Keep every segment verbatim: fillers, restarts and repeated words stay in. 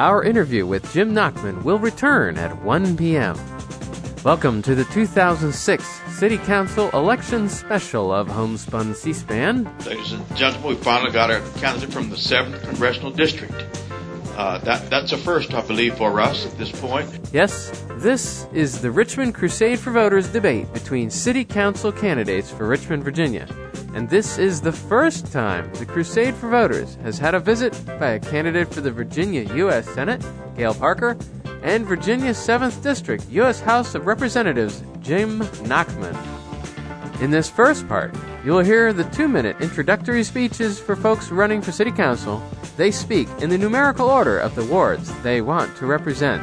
Our interview with Jim Nachman will return at one p.m. Welcome to the two thousand six City Council Election Special of Homespun C-SPAN. Ladies and gentlemen, we finally got a candidate from the seventh Congressional District. Uh, that, that's a first, I believe, for us at this point. Yes, this is the Richmond Crusade for Voters debate between City Council candidates for Richmond, Virginia. And this is the first time the Crusade for Voters has had a visit by a candidate for the Virginia U S Senate, Gail Parker, and Virginia's seventh District U S House of Representatives, Jim Nachman. In this first part, you'll hear the two-minute introductory speeches for folks running for City Council. They speak in the numerical order of the wards they want to represent.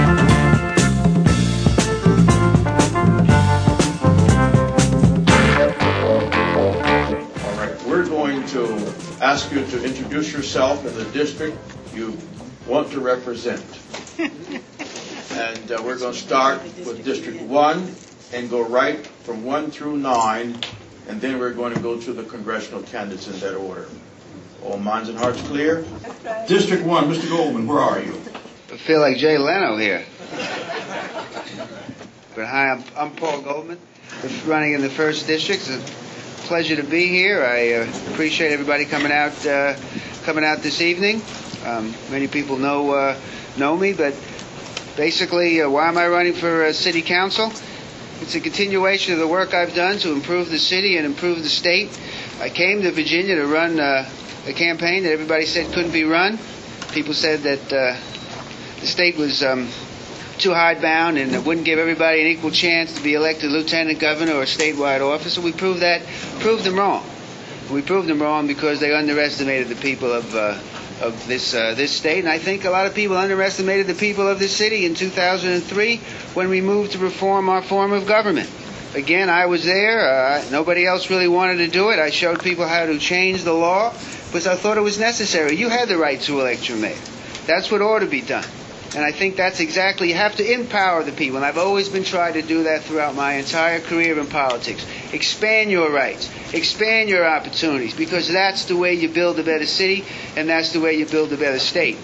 All right, we're going to ask you to introduce yourself and the district you want to represent. And uh, we're going to start with District one and go right from one through nine, and then we're going to go to the congressional candidates in that order. All minds and hearts clear? Right. District one, Mister Goldman, where are you? I feel like Jay Leno here. But hi, I'm, I'm Paul Goldman, running in the first district. It's a pleasure to be here. I uh, appreciate everybody coming out uh, coming out this evening. Um, many people know uh, know me, but basically, uh, why am I running for uh, City Council? It's a continuation of the work I've done to improve the city and improve the state. I came to Virginia to run uh, a campaign that everybody said couldn't be run. People said that uh, the state was um, too hidebound and it wouldn't give everybody an equal chance to be elected lieutenant governor or a statewide office. And we proved that, proved them wrong. We proved them wrong because they underestimated the people of uh, of this uh, this state, and I think a lot of people underestimated the people of this city in two thousand three when we moved to reform our form of government. Again, I was there. Uh, nobody else really wanted to do it. I showed people how to change the law because I thought it was necessary. You had the right to elect your mayor. That's what ought to be done. And I think that's exactly, you have to empower the people. And I've always been trying to do that throughout my entire career in politics. Expand your rights. Expand your opportunities. Because that's the way you build a better city, and that's the way you build a better state.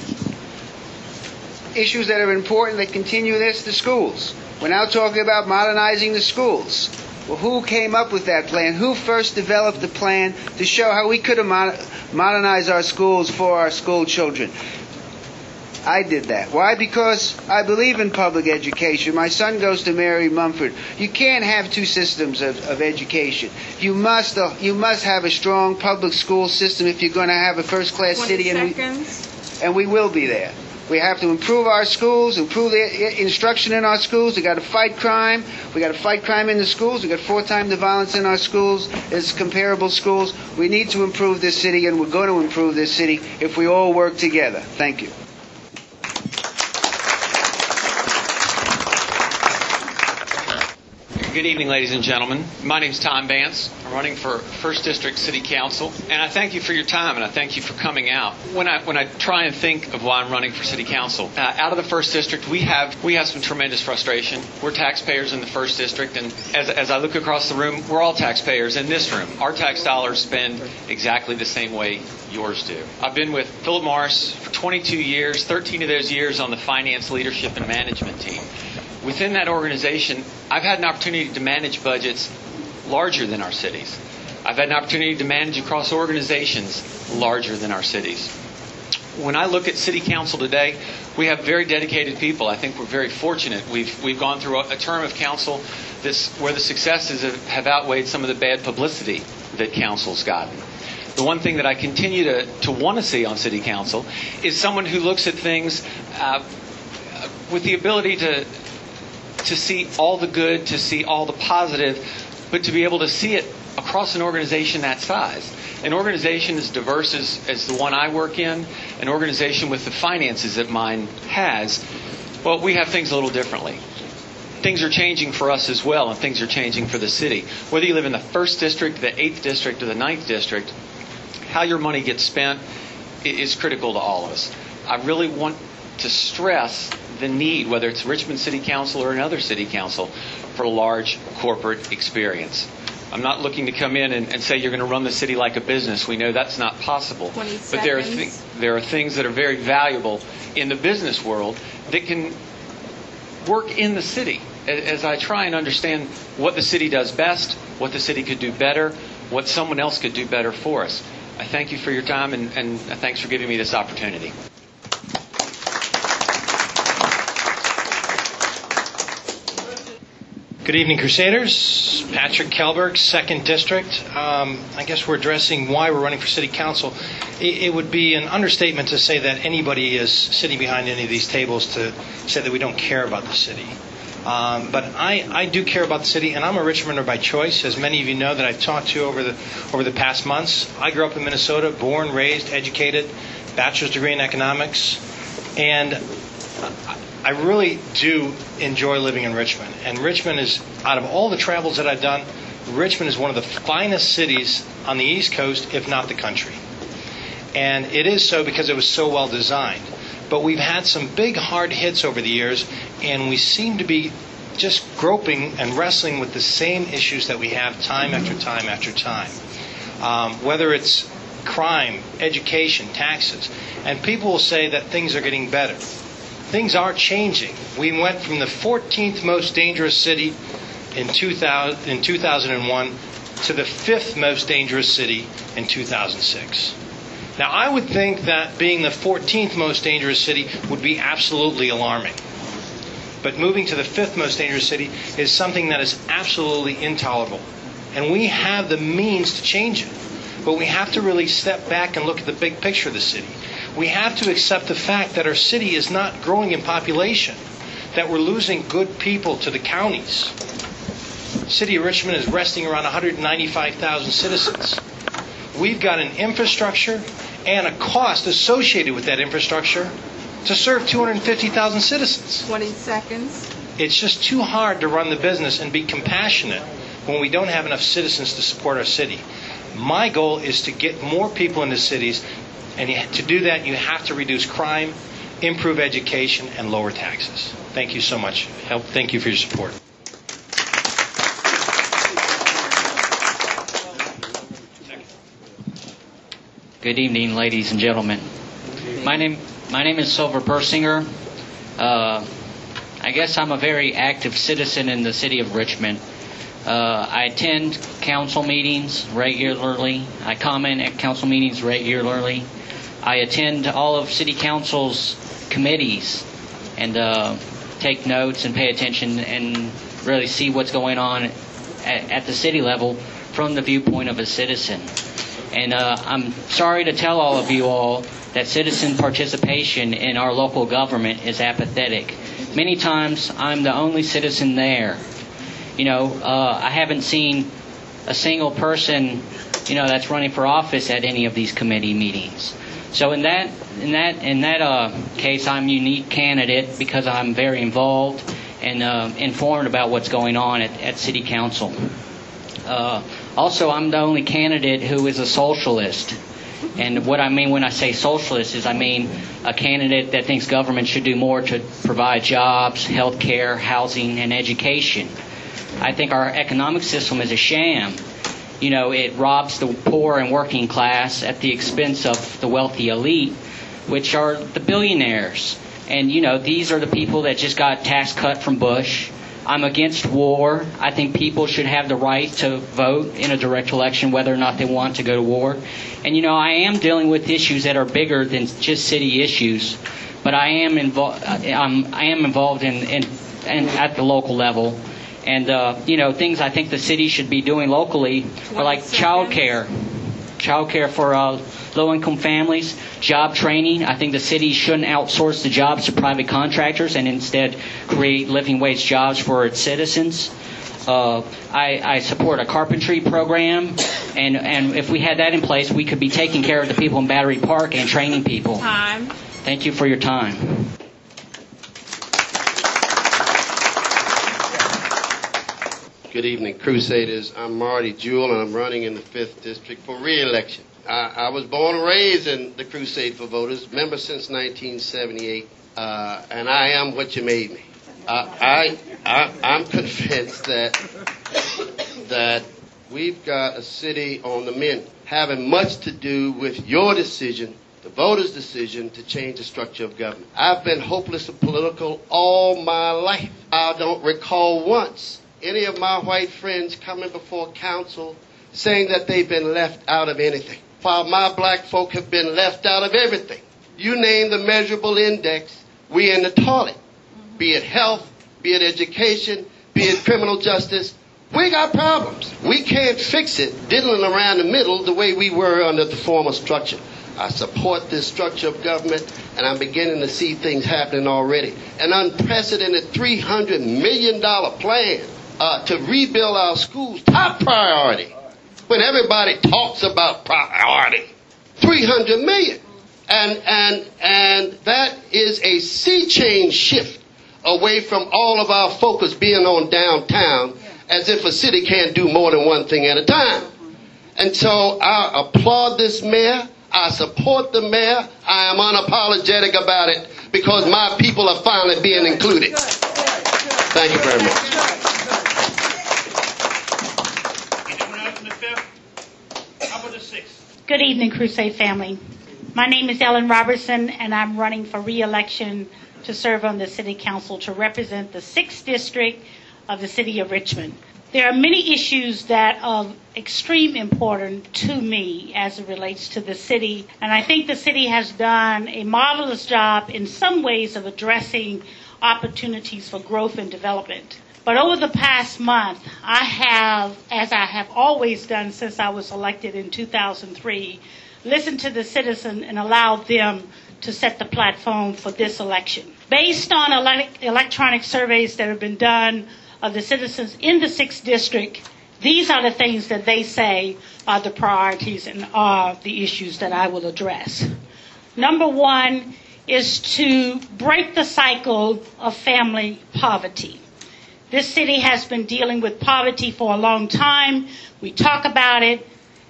Issues that are important that continue this, the schools. We're now talking about modernizing the schools. Well, who came up with that plan? Who first developed the plan to show how we could have modernized our schools for our school children? I did that. Why? Because I believe in public education. My son goes to Mary Mumford. You can't have two systems of, of education. You must uh, you must have a strong public school system if you're going to have a first-class city. And we, and we will be there. We have to improve our schools, improve the instruction in our schools. We've got to fight crime. We've got to fight crime in the schools. We've got four times the violence in our schools as comparable schools. We need to improve this city, and we're going to improve this city if we all work together. Thank you. Good evening, ladies and gentlemen. My name is Tom Vance. I'm running for first District City Council, and I thank you for your time, and I thank you for coming out. When I when I try and think of why I'm running for City Council, uh, out of the first District, we have we have some tremendous frustration. We're taxpayers in the first District, and as as I look across the room, we're all taxpayers in this room. Our tax dollars spend exactly the same way yours do. I've been with Philip Morris for twenty-two years, thirteen of those years on the finance, leadership, and management team. Within that organization, I've had an opportunity to manage budgets larger than our cities. I've had an opportunity to manage across organizations larger than our cities. When I look at City Council today, we have very dedicated people. I think we're very fortunate. We've we've gone through a, a term of council this where the successes have, have outweighed some of the bad publicity that council's gotten. The one thing that I continue to, to want to see on City Council is someone who looks at things uh, with the ability to to see all the good, to see all the positive, but to be able to see it across an organization that size. An organization as diverse as, as the one I work in, an organization with the finances that mine has, well, we have things a little differently. Things are changing for us as well, and things are changing for the city. Whether you live in the first district, the eighth district, or the ninth district, how your money gets spent is critical to all of us. I really want to stress the need, whether it's Richmond City Council or another city council, for large corporate experience. I'm not looking to come in and, and say you're going to run the city like a business. We know that's not possible. twenty But there are, seconds. th- there are things that are very valuable in the business world that can work in the city. As I try and understand what the city does best, what the city could do better, what someone else could do better for us. I thank you for your time, and, and thanks for giving me this opportunity. Good evening, Crusaders. Patrick Kelberg, second District. Um, I guess we're addressing why we're running for City Council. It, it would be an understatement to say that anybody is sitting behind any of these tables to say that we don't care about the city. Um, but I, I do care about the city, and I'm a Richmonder by choice, as many of you know that I've talked to over the over the past months. I grew up in Minnesota, born, raised, educated, bachelor's degree in economics, and I really do enjoy living in Richmond. And Richmond is, out of all the travels that I've done, Richmond is one of the finest cities on the East Coast, if not the country. And it is so because it was so well designed. But we've had some big hard hits over the years, and we seem to be just groping and wrestling with the same issues that we have time after time after time. Um, whether it's crime, education, taxes. And people will say that things are getting better. Things are changing. We went from the fourteenth most dangerous city in two thousand, in two thousand one to the fifth most dangerous city in two thousand six. Now, I would think that being the fourteenth most dangerous city would be absolutely alarming. But moving to the fifth most dangerous city is something that is absolutely intolerable. And we have the means to change it. But we have to really step back and look at the big picture of the city. We have to accept the fact that our city is not growing in population, that we're losing good people to the counties. The city of Richmond is resting around one hundred ninety-five thousand citizens. We've got an infrastructure and a cost associated with that infrastructure to serve two hundred fifty thousand citizens. twenty seconds. It's just too hard to run the business and be compassionate when we don't have enough citizens to support our city. My goal is to get more people into cities, and to do that you have to reduce crime, improve education, and lower taxes. Thank you so much. Help. Thank you for your support. Good evening, ladies and gentlemen. My name my name is Silver Persinger. Uh, I guess I'm a very active citizen in the city of Richmond. Uh, I attend council meetings regularly. I comment at council meetings regularly. I attend all of city council's committees and uh, take notes and pay attention and really see what's going on at, at the city level from the viewpoint of a citizen. And uh, I'm sorry to tell all of you all that citizen participation in our local government is apathetic. Many times I'm the only citizen there. You know, uh, I haven't seen a single person, you know, that's running for office at any of these committee meetings. So in that in that in that uh, case, I'm a unique candidate because I'm very involved and uh, informed about what's going on at, at City Council. Uh, also, I'm the only candidate who is a socialist. And what I mean when I say socialist is I mean a candidate that thinks government should do more to provide jobs, health care, housing, and education. I think our economic system is a sham. You know, it robs the poor and working class at the expense of the wealthy elite, which are the billionaires. And, you know, these are the people that just got tax cut from Bush. I'm against war. I think people should have the right to vote in a direct election whether or not they want to go to war. And, you know, I am dealing with issues that are bigger than just city issues, but I am, invo- um, I am involved in, in, in at the local level. And, uh, you know, things I think the city should be doing locally are like child care. Child care for uh, low-income families, job training. I think the city shouldn't outsource the jobs to private contractors and instead create living wage jobs for its citizens. Uh, I, I support a carpentry program, and, and if we had that in place, we could be taking care of the people in Battery Park and training people. Time. Thank you for your time. Good evening, Crusaders. I'm Marty Jewell, and I'm running in the fifth District for re-election. I, I was born and raised in the Crusade for Voters, member since nineteen seventy-eight, uh, and I am what you made me. Uh, I, I, I'm convinced that that we've got a city on the mend, having much to do with your decision, the voters' decision to change the structure of government. I've been hopelessly political all my life. I don't recall once any of my white friends coming before council saying that they've been left out of anything, while my black folk have been left out of everything. You name the measurable index, we in the toilet. Be it health, be it education, be it criminal justice. We got problems. We can't fix it diddling around the middle the way we were under the former structure. I support this structure of government, and I'm beginning to see things happening already. An unprecedented three hundred million dollars plan uh, to rebuild our schools, top priority. When everybody talks about priority, three hundred million dollars. And, and, and that is a sea change shift away from all of our focus being on downtown, as if a city can't do more than one thing at a time. And so I applaud this mayor. I support the mayor. I am unapologetic about it because my people are finally being included. Thank you very much. Anyone else in the fifth? How about the sixth? Good evening, Crusade family. My name is Ellen Robertson, and I'm running for re-election to serve on the City Council to represent the sixth District of the City of Richmond. There are many issues that are of extreme importance to me as it relates to the city, and I think the city has done a marvelous job in some ways of addressing opportunities for growth and development. But over the past month, I have, as I have always done since I was elected in two thousand three, listened to the citizen and allowed them to set the platform for this election. Based on ele- electronic surveys that have been done of the citizens in the sixth District, these are the things that they say are the priorities and are the issues that I will address. Number one is to break the cycle of family poverty. This city has been dealing with poverty for a long time. We talk about it.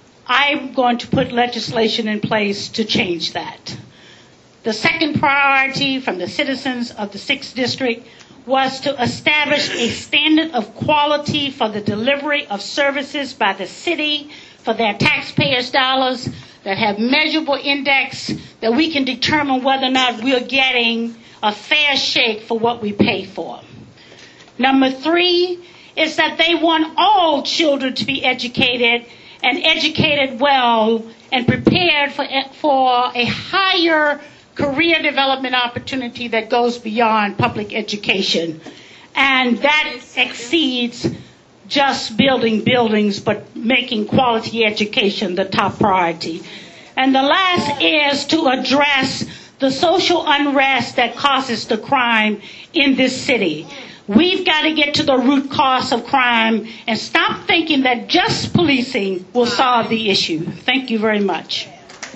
I'm going to put legislation in place to change that. The second priority from the citizens of the sixth District was to establish a standard of quality for the delivery of services by the city for their taxpayers' dollars that have measurable index that we can determine whether or not we're getting a fair shake for what we pay for. Number three is that they want all children to be educated and educated well and prepared for, for a higher career development opportunity that goes beyond public education. And that exceeds just building buildings, but making quality education the top priority. And the last is to address the social unrest that causes the crime in this city. We've got to get to the root cause of crime and stop thinking that just policing will solve the issue. Thank you very much.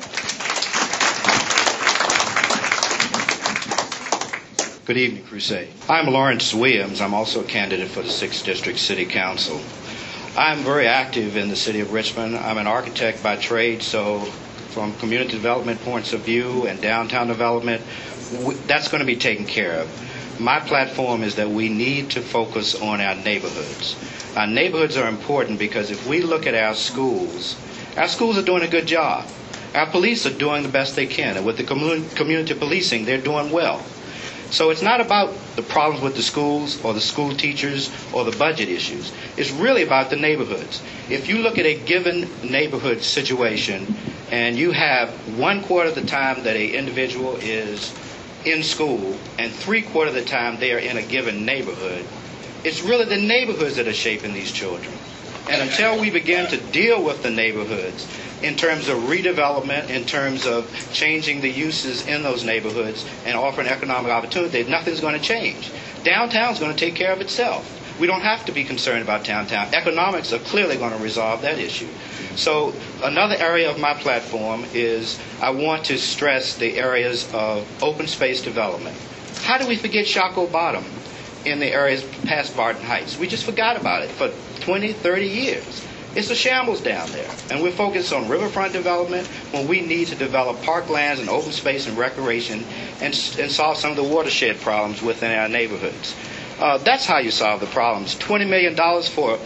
Good evening, Crusade. I'm Lawrence Williams. I'm also a candidate for the sixth District City Council. I'm very active in the city of Richmond. I'm an architect by trade, so from community development points of view and downtown development, that's going to be taken care of. My platform is that we need to focus on our neighborhoods. Our neighborhoods are important because if we look at our schools, our schools are doing a good job. Our police are doing the best they can. And with the community policing, they're doing well. So it's not about the problems with the schools or the school teachers or the budget issues. It's really about the neighborhoods. If you look at a given neighborhood situation and you have one quarter of the time that an individual is in school and three quarter of the time they are in a given neighborhood, it's really the neighborhoods that are shaping these children. And until we begin to deal with the neighborhoods in terms of redevelopment, in terms of changing the uses in those neighborhoods and offering economic opportunity, nothing's going to change. Downtown's going to take care of itself. We don't have to be concerned about downtown. Economics are clearly going to resolve that issue. So another area of my platform is I want to stress the areas of open space development. How do we forget Shockoe Bottom in the areas past Barton Heights? We just forgot about it for twenty, thirty years. It's a shambles down there. And we're focused on riverfront development when we need to develop parklands and open space and recreation and, and solve some of the watershed problems within our neighborhoods. Uh, that's how you solve the problems. twenty million dollars for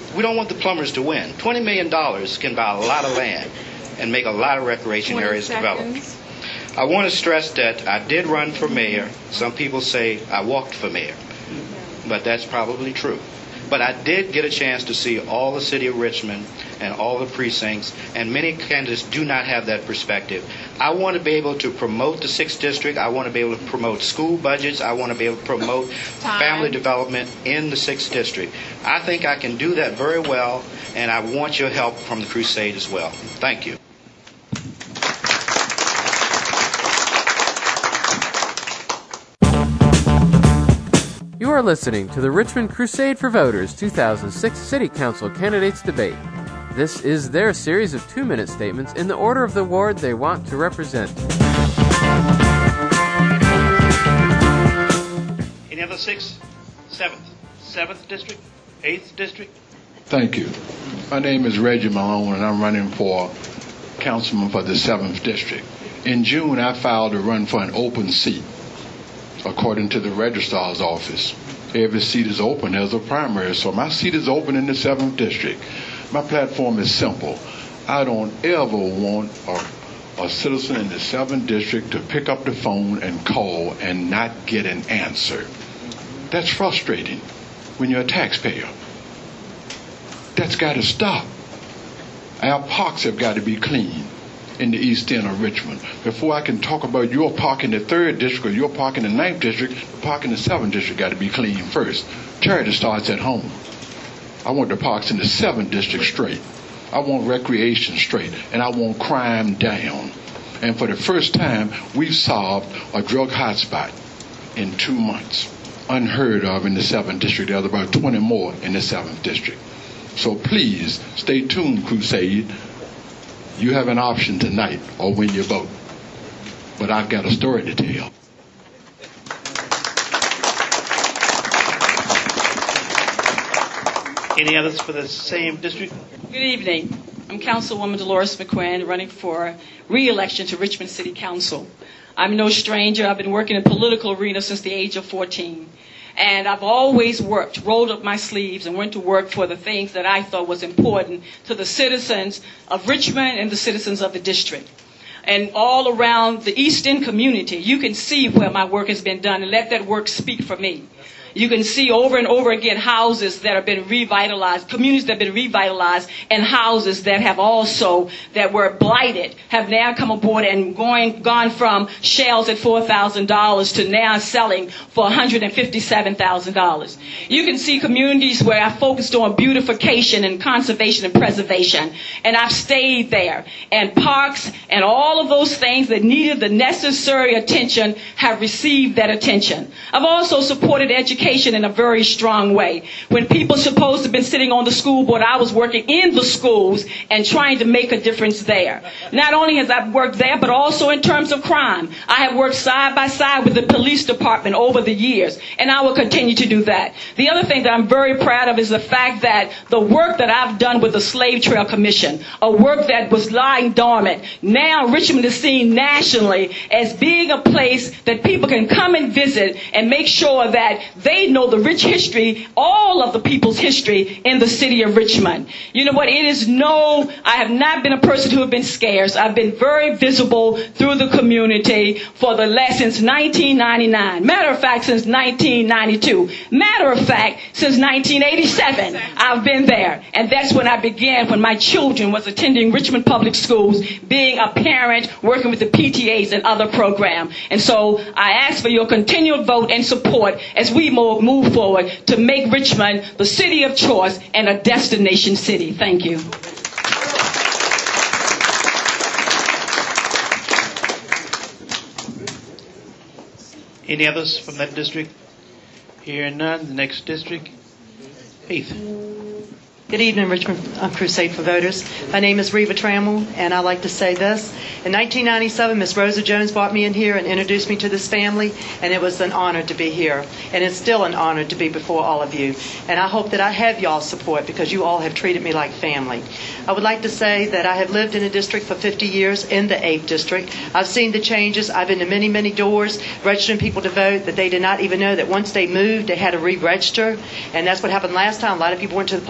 We don't want the plumbers to win. twenty million dollars can buy a lot of land and make a lot of recreation areas develop. I want to stress that I did run for mayor. Some people say I walked for mayor, but that's probably true. But I did get a chance to see all the city of Richmond and all the precincts, and many candidates do not have that perspective. I want to be able to promote the sixth District. I want to be able to promote school budgets. I want to be able to promote Time. family development in the sixth District. I think I can do that very well, and I want your help from the crusade as well. Thank you. You are listening to the Richmond Crusade for Voters two thousand six City Council Candidates Debate. This is their series of two-minute statements in the order of the ward they want to represent. Any other sixth, seventh, seventh district, eighth district? Thank you. My name is Reggie Malone, and I'm running for councilman for the seventh district. In June, I filed to run for an open seat. According to the registrar's office, every seat is open as a primary, so my seat is open in the seventh district. My platform is simple. I don't ever want a, a citizen in the seventh district to pick up the phone and call and not get an answer. That's frustrating when you're a taxpayer. That's got to stop. Our parks have got to be clean in the east end of Richmond. Before I can talk about your park in the third district or your park in the ninth district, the park in the seventh district got to be clean first. Charity starts at home. I want the parks in the seventh district straight. I want recreation straight, and I want crime down. And for the first time, we've solved a drug hotspot in two months. Unheard of in the seventh district. There's about twenty more in the seventh district. So please, stay tuned, Crusade. You have an option tonight or when you vote. But I've got a story to tell. Any others for the same district? Good evening. I'm Councilwoman Dolores McQuinn, running for re-election to Richmond City Council. I'm no stranger. I've been working in the political arena since the age of fourteen. And I've always worked, rolled up my sleeves, and went to work for the things that I thought was important to the citizens of Richmond and the citizens of the district. And all around the East End community, you can see where my work has been done, and let that work speak for me. You can see over and over again houses that have been revitalized, communities that have been revitalized, and houses that have also, that were blighted, have now come aboard and going, gone from shells at four thousand dollars to now selling for one hundred fifty-seven thousand dollars. You can see communities where I focused on beautification and conservation and preservation, and I've stayed there. And parks and all of those things that needed the necessary attention have received that attention. I've also supported education in a very strong way. When people supposed to have been sitting on the school board, I was working in the schools and trying to make a difference there. Not only has I worked there, but also in terms of crime. I have worked side by side with the police department over the years, and I will continue to do that. The other thing that I'm very proud of is the fact that the work that I've done with the Slave Trail Commission, a work that was lying dormant, now Richmond is seen nationally as being a place that people can come and visit and make sure that they know the rich history, all of the people's history in the city of Richmond. You know what? It is no, I have not been a person who have been scarce. I've been very visible through the community for the last, since nineteen ninety-nine. Matter of fact, since nineteen ninety-two. Matter of fact, since nineteen eighty-seven, I've been there. And that's when I began, when my children was attending Richmond Public Schools, being a parent, working with the P T As and other programs. And so I ask for your continued vote and support as we move forward to make Richmond the city of choice and a destination city. Thank you. Any others from that district? Hearing none. The next district. Heath. Good evening, Richmond uh, Crusade for Voters. My name is Reva Trammell, and I'd like to say this. In nineteen ninety-seven, Miss Rosa Jones brought me in here and introduced me to this family, and it was an honor to be here. And it's still an honor to be before all of you. And I hope that I have y'all's support because you all have treated me like family. I would like to say that I have lived in a district for fifty years in the eighth District. I've seen the changes. I've been to many, many doors registering people to vote that they did not even know that once they moved, they had to re-register. And that's what happened last time. A lot of people went to the polls, couldn't vote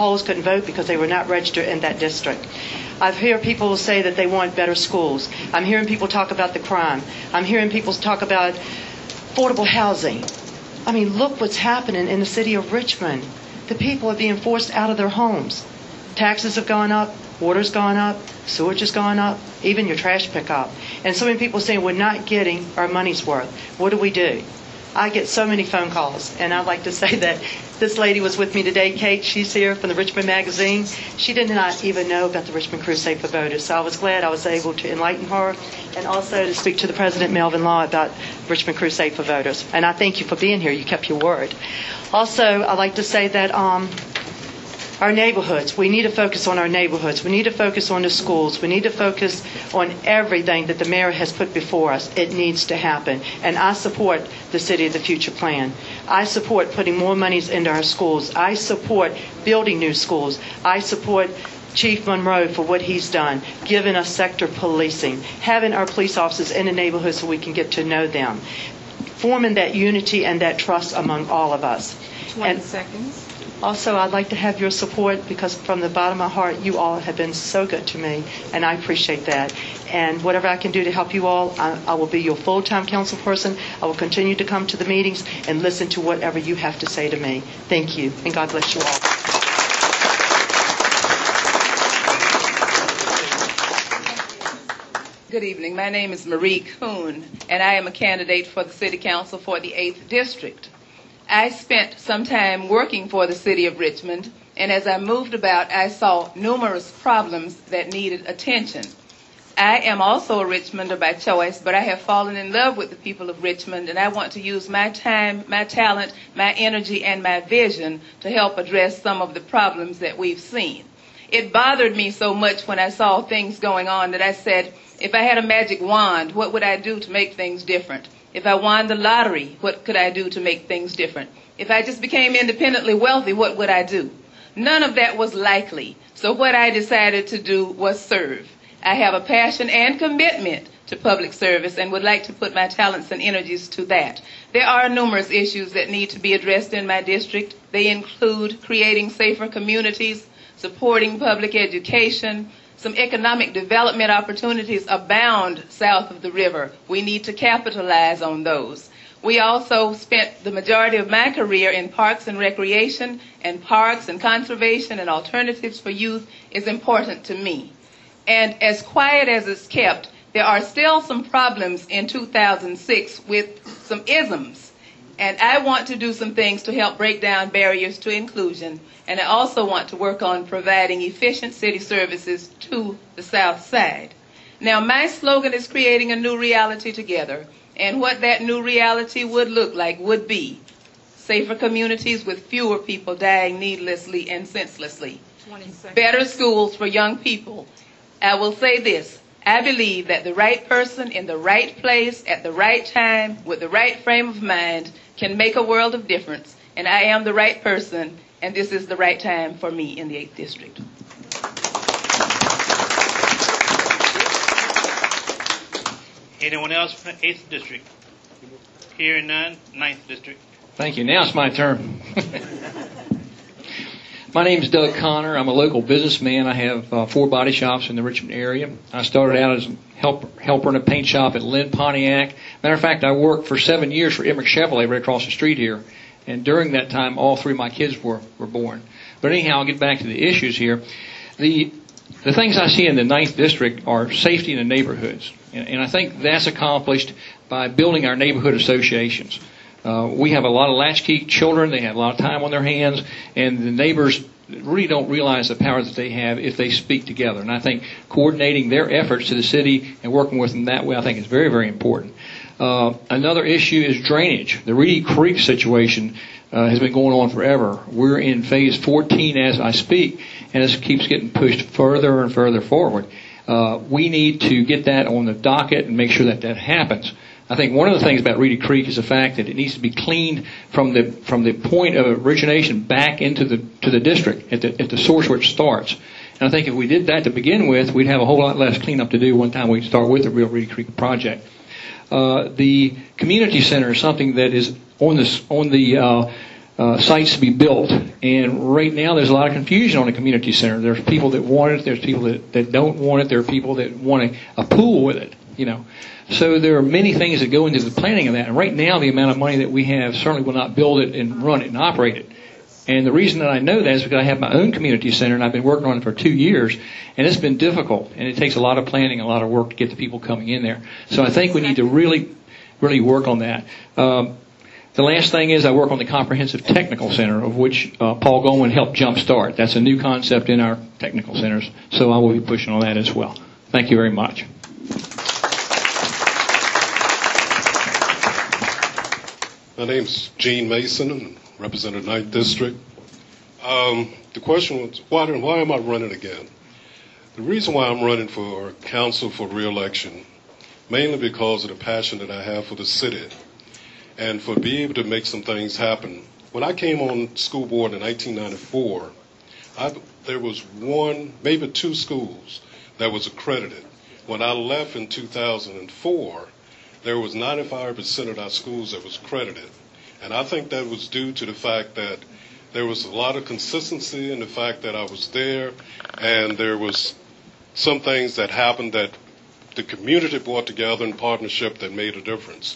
vote because they were not registered in that district. I've heard people say that they want better schools. I'm hearing people talk about the crime. I'm hearing people talk about affordable housing. I mean, look what's happening in the city of Richmond. The people are being forced out of their homes. Taxes have gone up, water's gone up, sewage has gone up, even your trash pickup. And so many people saying we're not getting our money's worth. What do we do? I get so many phone calls, and I'd like to say that this lady was with me today, Kate. She's here from the Richmond Magazine. She did not even know about the Richmond Crusade for Voters, so I was glad I was able to enlighten her and also to speak to the President, Melvin Law, about Richmond Crusade for Voters. And I thank you for being here. You kept your word. Also, I'd like to say that um, our neighborhoods, we need to focus on our neighborhoods. We need to focus on the schools. We need to focus on everything that the mayor has put before us. It needs to happen. And I support the City of the Future plan. I support putting more monies into our schools. I support building new schools. I support Chief Monroe for what he's done, giving us sector policing, having our police officers in the neighborhoods so we can get to know them, forming that unity and that trust among all of us. twenty and seconds. Also, I'd like to have your support because from the bottom of my heart, you all have been so good to me, and I appreciate that. And whatever I can do to help you all, I, I will be your full-time council person. I will continue to come to the meetings and listen to whatever you have to say to me. Thank you, and God bless you all. Good evening. My name is Marie Kuhn, and I am a candidate for the City Council for the eighth District. I spent some time working for the City of Richmond, and as I moved about, I saw numerous problems that needed attention. I am also a Richmonder by choice, but I have fallen in love with the people of Richmond, and I want to use my time, my talent, my energy, and my vision to help address some of the problems that we've seen. It bothered me so much when I saw things going on that I said, if I had a magic wand, what would I do to make things different? If I won the lottery, what could I do to make things different? If I just became independently wealthy, what would I do? None of that was likely. So what I decided to do was serve. I have a passion and commitment to public service and would like to put my talents and energies to that. There are numerous issues that need to be addressed in my district. They include creating safer communities, supporting public education. Some economic development opportunities abound south of the river. We need to capitalize on those. We also spent the majority of my career in parks and recreation, and parks and conservation and alternatives for youth is important to me. And as quiet as it's kept, there are still some problems in two thousand six with some isms. And I want to do some things to help break down barriers to inclusion. And I also want to work on providing efficient city services to the South Side. Now, my slogan is creating a new reality together. And what that new reality would look like would be safer communities with fewer people dying needlessly and senselessly. Better schools for young people. I will say this. I believe that the right person in the right place at the right time with the right frame of mind can make a world of difference. And I am the right person, and this is the right time for me in the eighth District. Anyone else from the eighth District? Hearing none, ninth District. Thank you. Now it's my turn. My name is Doug Connor. I'm a local businessman. I have uh, four body shops in the Richmond area. I started out as a help, helper in a paint shop at Lynn Pontiac. Matter of fact, I worked for seven years for Emmerich Chevrolet right across the street here. And during that time, all three of my kids were, were born. But anyhow, I'll get back to the issues here. The the things I see in the ninth District are safety in the neighborhoods. And, and I think that's accomplished by building our neighborhood associations. Uh, we have a lot of latchkey children. They have a lot of time on their hands, and the neighbors really don't realize the power that they have if they speak together. And I think coordinating their efforts to the city and working with them that way, I think is very, very important. Uh, another issue is drainage. The Reedy Creek situation uh, has been going on forever. We're in phase fourteen as I speak, and it keeps getting pushed further and further forward. Uh, we need to get that on the docket and make sure that that happens. I think one of the things about Reedy Creek is the fact that it needs to be cleaned from the from the point of origination back into the to the district at the at the source where it starts. And I think if we did that to begin with, we'd have a whole lot less cleanup to do one time we start with the real Reedy Creek project. Uh, the community center is something that is on this on the uh, uh, sites to be built. And right now there's a lot of confusion on the community center. There's people that want it. There's people that, that don't want it. There are people that want a, a pool with it, you know. So there are many things that go into the planning of that. And right now the amount of money that we have certainly will not build it and run it and operate it. And the reason that I know that is because I have my own community center, and I've been working on it for two years, and it's been difficult, and it takes a lot of planning, a lot of work to get the people coming in there. So I think we need to really, really work on that. Um, the last thing is I work on the Comprehensive Technical Center, of which uh, Paul Goldman helped jumpstart. That's a new concept in our technical centers, so I will be pushing on that as well. Thank you very much. My name's Gene Mason, and represent the ninth District. Um, the question was, why, why am I running again? The reason why I'm running for council for re-election, mainly because of the passion that I have for the city and for being able to make some things happen. When I came on school board in nineteen ninety-four, I, there was one, maybe two schools that was accredited. When I left in two thousand four, there was ninety-five percent of our schools that was accredited. And I think that was due to the fact that there was a lot of consistency in the fact that I was there, and there was some things that happened that the community brought together in partnership that made a difference.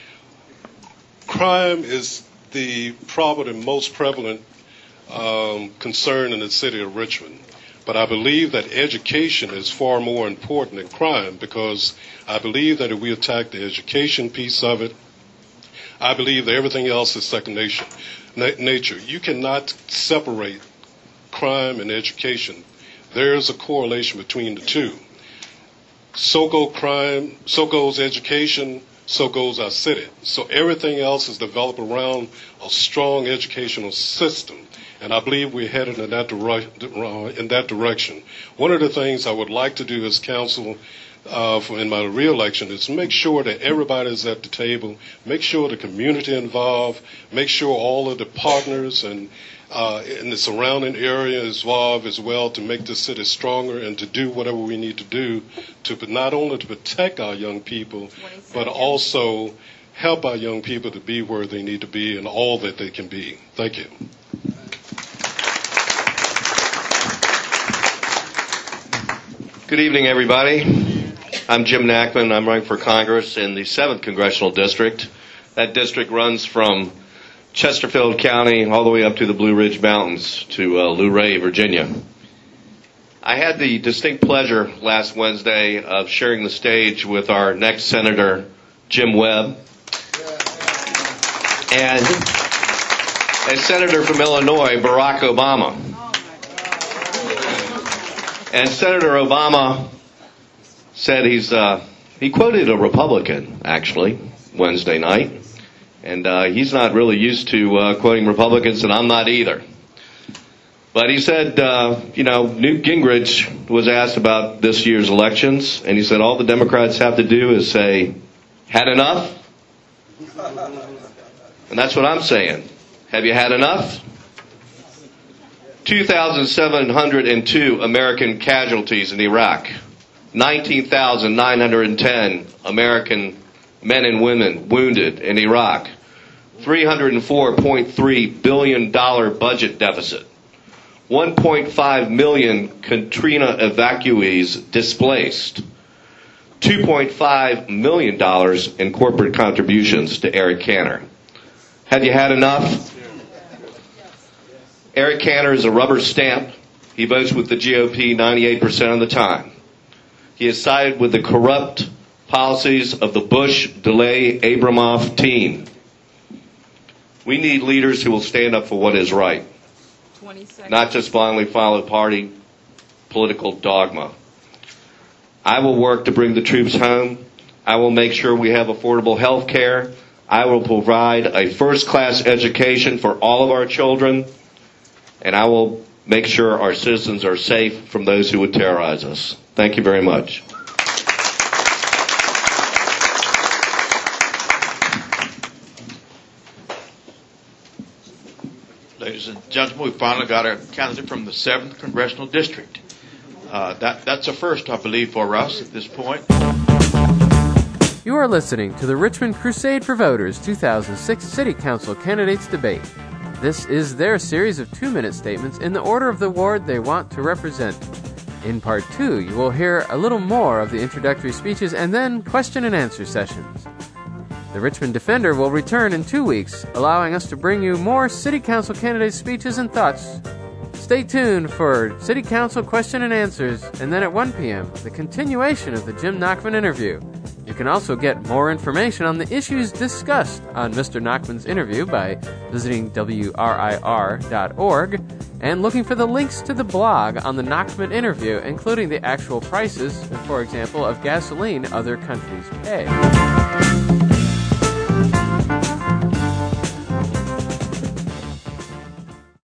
Crime is the probably most prevalent um, concern in the city of Richmond. But I believe that education is far more important than crime, because I believe that if we attack the education piece of it, I believe that everything else is second nature. nature. You cannot separate crime and education. There is a correlation between the two. So go crime, so goes education, so goes our city. So everything else is developed around a strong educational system. And I believe we're headed in that, dire- in that direction. One of the things I would like to do as council uh, for, in my re-election is make sure that everybody's at the table, make sure the community involved, make sure all of the partners and uh, in the surrounding area is involved as well to make this city stronger and to do whatever we need to do to not only to protect our young people, but also help our young people to be where they need to be and all that they can be. Thank you. Good evening, everybody. I'm Jim Nachman. I'm running for Congress in the seventh Congressional District. That district runs from Chesterfield County all the way up to the Blue Ridge Mountains to uh, Luray, Virginia. I had the distinct pleasure last Wednesday of sharing the stage with our next Senator, Jim Webb, and a senator from Illinois, Barack Obama. And Senator Obama said he's, uh, he quoted a Republican, actually, Wednesday night. And uh, he's not really used to uh, quoting Republicans, and I'm not either. But he said, uh, you know, Newt Gingrich was asked about this year's elections, and he said all the Democrats have to do is say, had enough? And that's what I'm saying. Have you had enough? two thousand seven hundred two American casualties in Iraq. nineteen thousand nine hundred ten American men and women wounded in Iraq. three hundred four point three billion dollars budget deficit. one point five million Katrina evacuees displaced. two point five million dollars in corporate contributions to Eric Cantor. Have you had enough? Eric Cantor is a rubber stamp. He votes with the G O P ninety-eight percent of the time. He has sided with the corrupt policies of the Bush, DeLay, Abramoff team. We need leaders who will stand up for what is right, not just blindly follow party political dogma. I will work to bring the troops home. I will make sure we have affordable health care. I will provide a first-class education for all of our children. And I will make sure our citizens are safe from those who would terrorize us. Thank you very much. Ladies and gentlemen, we finally got a candidate from the seventh Congressional District. Uh, that, that's a first, I believe, for us at this point. You are listening to the Richmond Crusade for Voters two thousand six City Council Candidates Debate. This is their series of two-minute statements in the order of the ward they want to represent. In part two, you will hear a little more of the introductory speeches and then question and answer sessions. The Richmond Defender will return in two weeks, allowing us to bring you more City Council candidates' speeches and thoughts. Stay tuned for City Council question and answers, and then at one p.m., the continuation of the Jim Nachman interview. You can also get more information on the issues discussed on Mister Nachman's interview by visiting W R I R dot org and looking for the links to the blog on the Nachman interview, including the actual prices, for example, of gasoline other countries pay.